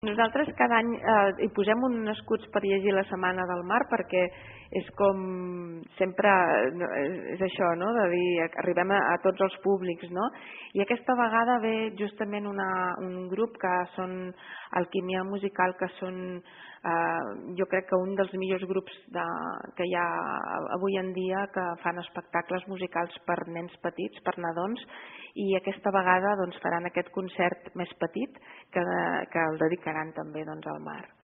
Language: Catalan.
Nosaltres cada any hi posem uns escuts per llegir la Setmana del Mar perquè és com sempre, és això, no? De dir, arribem a tots els públics, no? I aquesta vegada ve justament un grup que són Alquímia Musical, que són jo crec que un dels millors grups que hi ha avui en dia que fan espectacles musicals per nens petits, per nadons, i aquesta vegada doncs, faran aquest concert més petit que el dedicaran també doncs, al mar.